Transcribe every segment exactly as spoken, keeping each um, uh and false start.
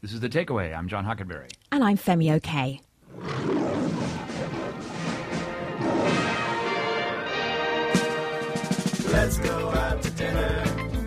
This is The Takeaway. I'm John Huckenberry. And I'm Femi O'Kay. Let's go out to dinner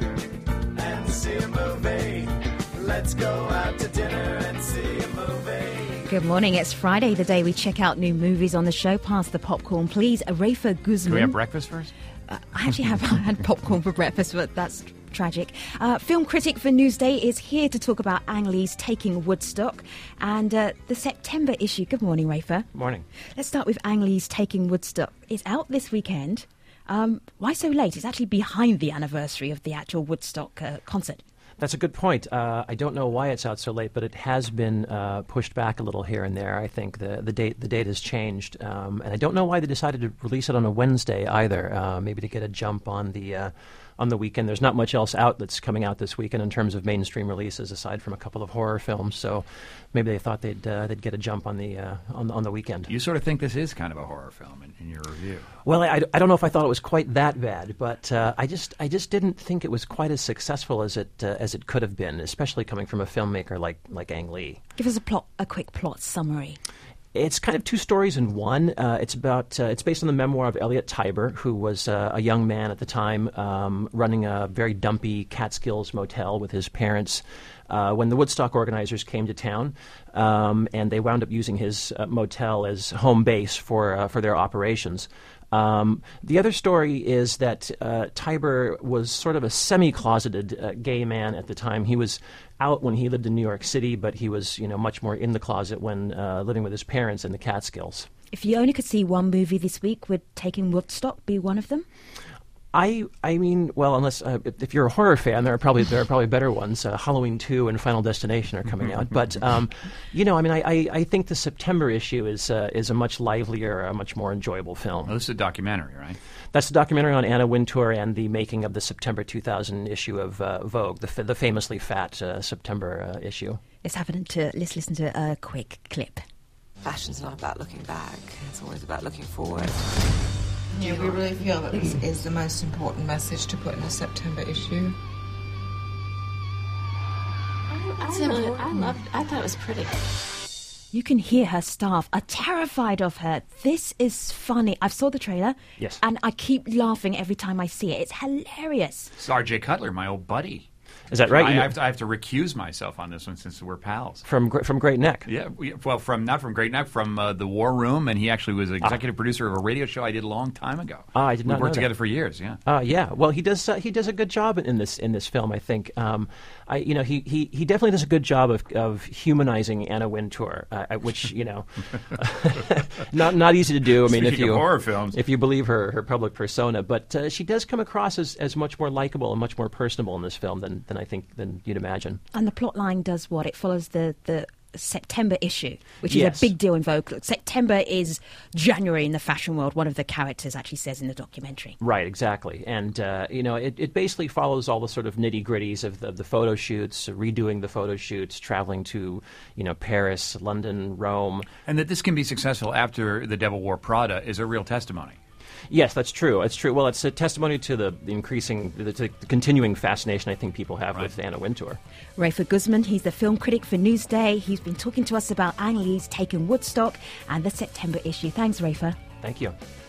and see a movie. Let's go out to dinner and see a movie. Good morning. It's Friday, the day we check out new movies on the show. Pass the popcorn, please. Rafer Guzman. Can we have breakfast first? Uh, I actually have had popcorn for breakfast, but that's tragic. Uh, film critic for Newsday is here to talk about Ang Lee's Taking Woodstock and uh, the September issue. Good morning, Rafer. Morning. Let's start with Ang Lee's Taking Woodstock. It's out this weekend. Um, why so late? It's actually behind the anniversary of the actual Woodstock uh, concert. That's a good point. Uh, I don't know why it's out so late, but it has been uh, pushed back a little here and there. I think the the date the date has changed, um, and I don't know why they decided to release it on a Wednesday either. Uh, maybe to get a jump on the uh, on the weekend. There's not much else out that's coming out this weekend in terms of mainstream releases, aside from a couple of horror films. So maybe they thought they'd uh, they'd get a jump on the uh, on on the weekend. You sort of think this is kind of a horror film in, in your review. Well, I, I don't know if I thought it was quite that bad, but uh, I just I just didn't think it was quite as successful as it uh, as it could have been, especially coming from a filmmaker like like Ang Lee. Give us a plot, a quick plot summary. It's kind of two stories in one. Uh, it's about uh, it's based on the memoir of Elliot Tiber, who was uh, a young man at the time um, running a very dumpy Catskills motel with his parents. Uh, when the Woodstock organizers came to town, um, and they wound up using his uh, motel as home base for uh, for their operations. Um, the other story is that uh, Tiber was sort of a semi-closeted uh, gay man at the time. He was out when he lived in New York City, but he was, you know, much more in the closet when uh, living with his parents in the Catskills. If you only could see one movie this week, would Taking Woodstock be one of them? I I mean, well, unless uh, if you're a horror fan, there are probably there are probably better ones. Uh, Halloween two and Final Destination are coming out, but um, you know, I mean, I, I, I think the September issue is uh, is a much livelier, a much more enjoyable film. Well, this is a documentary, right? That's a documentary on Anna Wintour and the making of the September two thousand issue of uh, Vogue, the f- the famously fat uh, September uh, issue. Let's have a to let's listen to a quick clip. Fashion's not about looking back; it's always about looking forward. Yeah, we really feel that this is the most important message to put in a September issue. I, I, I loved. I thought it was pretty. You can hear her staff are terrified of her. This is funny. I've saw the trailer. Yes. And I keep laughing every time I see it. It's hilarious. It's R J Cutler, my old buddy. Is that right? I, You know- I, have to, I have to recuse myself on this one since we're pals. From Gr- from Great Neck. Yeah, we, well, from not from Great Neck, from uh, the War Room, and he actually was executive producer of a radio show I did a long time ago. Ah, I did not We worked know that. together for years. Yeah. Uh, yeah, well, he does. Uh, he does a good job in this in this film. I think. Um, I, you know, he, he, he definitely does a good job of, of humanizing Anna Wintour, uh, which you know, not not easy to do. I mean, if Speaking you of horror films. if you believe her her public persona, but uh, she does come across as, as much more likable and much more personable in this film than, than I think than you'd imagine. And the plot line does what? It follows the, the September issue, which Yes. is a big deal in Vogue. September is January in the fashion world, one of the characters actually says in the documentary. Right, exactly. And, uh, you know, it, it basically follows all the sort of nitty-gritties of the, of the photo shoots, redoing the photo shoots, traveling to, you know, Paris, London, Rome. And that this can be successful after The Devil Wore Prada is a real testimony. Yes, that's true. It's true. Well, it's a testimony to the, the increasing, the, to the continuing fascination I think people have Right. with Anna Wintour. Rafer Guzman, he's the film critic for Newsday. He's been talking to us about Ang Lee's Taking Woodstock and the September issue. Thanks, Rafer. Thank you.